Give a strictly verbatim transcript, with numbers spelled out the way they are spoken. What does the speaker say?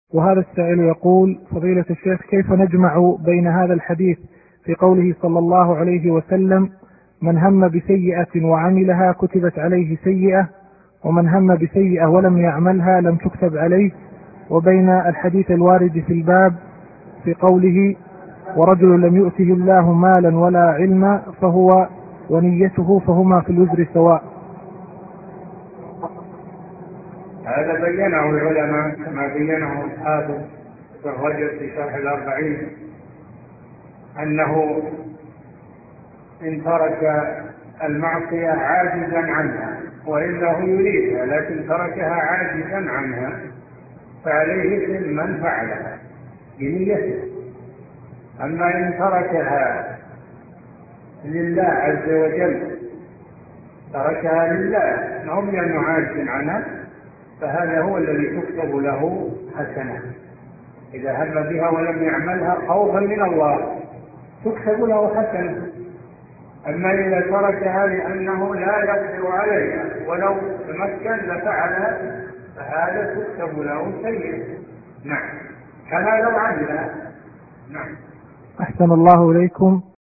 وهذا السائل يقول: فضيلة الشيخ، كيف نجمع بين هذا الحديث في قوله صلى الله عليه وسلم: من هم بسيئة وعملها كتبت عليه سيئة، ومن هم بسيئة ولم يعملها لم تكتب عليه، وبين الحديث الوارد في الباب في قوله: ورجل لم يؤته الله مالا ولا علما فهو ونيته فهما في الوزر سواء؟ هذا بينه العلماء كما بينه الحافظ ابن رجب في شرح الأربعين، أنه إن ترك المعصية عاجزا عنها، وإلا هو يريدها لكن تركها عاجزا عنها، فعليه إثم من فعلها بنيته. أما إن تركها لله عز وجل، تركها لله نعم لأنه عاجز عنها، فهذا هو الذي تكتب له حسنة. إذا هم بها ولم يعملها خوفا من الله تكتب له حسنة. أما إذا تركها لأنه لا يقدر عليها ولو تمكن لفعلها فهذا تكتب له سيئة. نعم، كما لو عملها. نعم. أحسن الله إليكم.